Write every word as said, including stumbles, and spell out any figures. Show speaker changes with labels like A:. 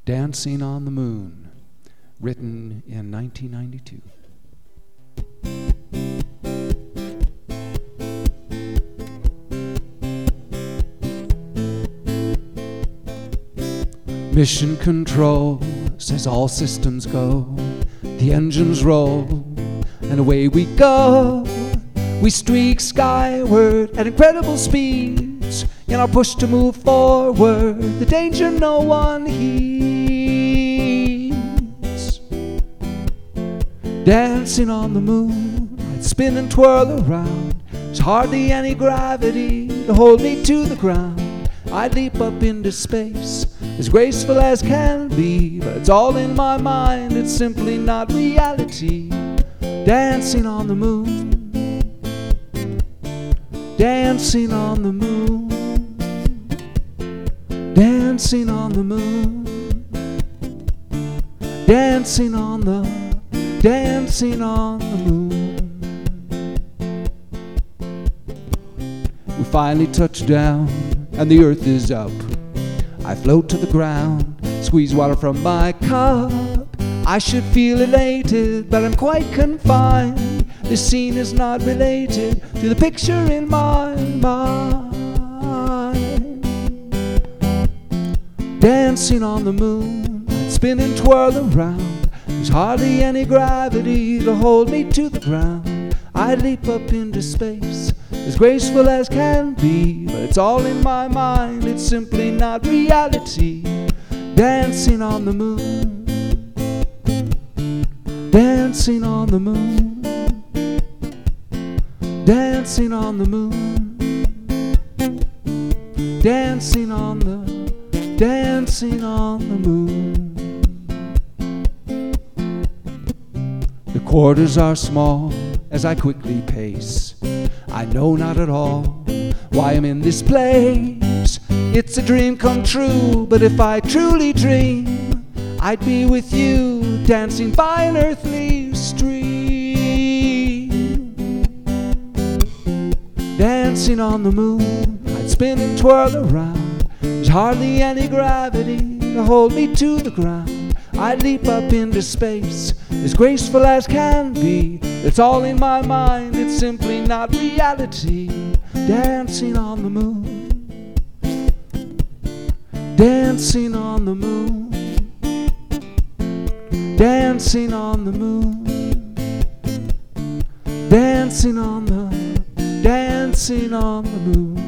A: Dancing on the Moon, written in nineteen ninety-two. Mission Control says all systems go. The engines roll, and away we go. We streak skyward at incredible speeds in our push to move forward. The danger no one heeds. Dancing on the moon, I'd spin and twirl around. There's hardly any gravity to hold me to the ground. I'd leap up into space, as graceful as can be, but it's all in my mind, it's simply not reality. Dancing on the moon, dancing on the moon, dancing on the moon, dancing on the, dancing on the moon. We finally touch down, and the earth is up. I float to the ground, squeeze water from my cup. I should feel elated, but I'm quite confined. This scene is not related to the picture in my mind. Dancing on the moon, I'd spin and twirl around. There's hardly any gravity to hold me to the ground. I'd leap up into space, as graceful as can be, but it's all in my mind, it's simply not reality. Dancing on the moon, dancing on the moon, dancing on the moon, dancing on the, dancing on the moon. The quarters are small as I quickly pace. I know not at all why I'm in this place. It's a dream come true, but if I truly dream, I'd be with you, dancing by an earthly stream. Dancing on the moon, I'd spin and twirl around. There's hardly any gravity to hold me to the ground. I'd leap up into space, as graceful as can be. It's all in my mind, it's simply not reality. Dancing on the moon, dancing on the moon, dancing on the moon, dancing on the, dancing on the moon.